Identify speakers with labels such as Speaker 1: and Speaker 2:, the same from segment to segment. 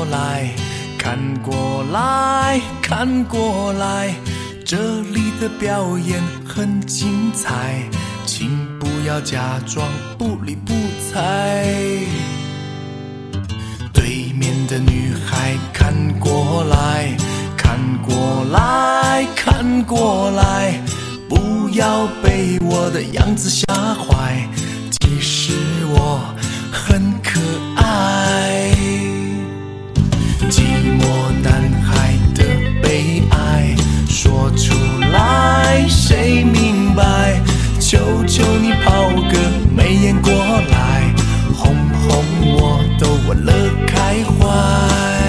Speaker 1: 过来，看过来，看过来，这里的表演很精彩，请不要假装不理不睬。对面的女孩看过来，看过来，看过来，不要被我的样子吓坏，其实我很可爱。寂寞男孩的悲哀说出来谁明白，求求你抛个媚眼过来，哄哄我都忘了开怀。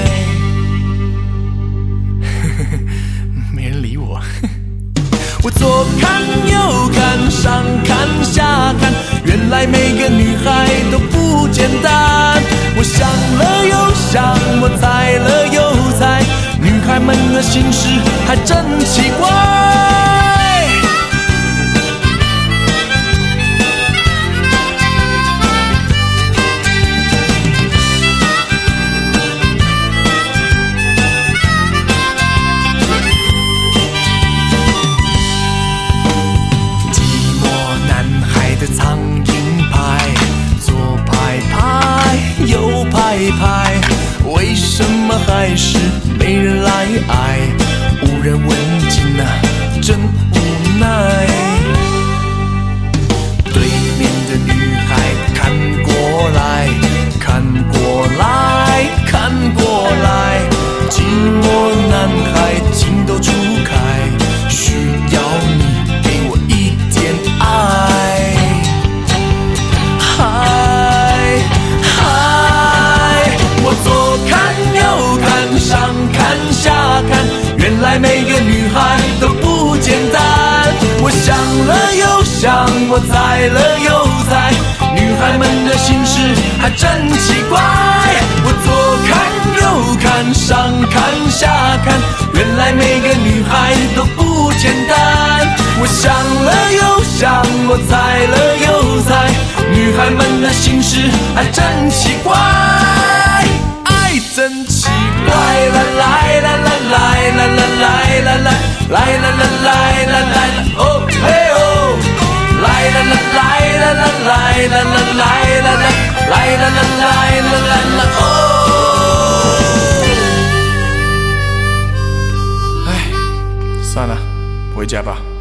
Speaker 1: 没人理我。我左看右看，上看下看，原来每个女孩都不简单。我想了又想，我猜了又猜，女孩们的心事还真奇怪。苍蝇拍，左拍拍，右拍拍，为什么还是没人来爱？无人问津啊，真无奈。对面的女孩看过来，看过来，看过来，寂寞男孩情窦初开，需要你给我一点爱。左看右看，上看下看，原来每个女孩都不简单。我想了又想，我猜了又猜，女孩们的心事还真奇怪。我左看右看，上看下看，原来每个女孩都不简单。我想了又想，我猜了又猜，女孩们的心事还真奇怪。真奇怪，啦啦啦啦啦啦啦啦啦啦啦啦啦啦啦，哦嘿哦，啦啦啦啦啦啦啦啦啦啦啦啦啦啦哦。哎，算了，回家吧。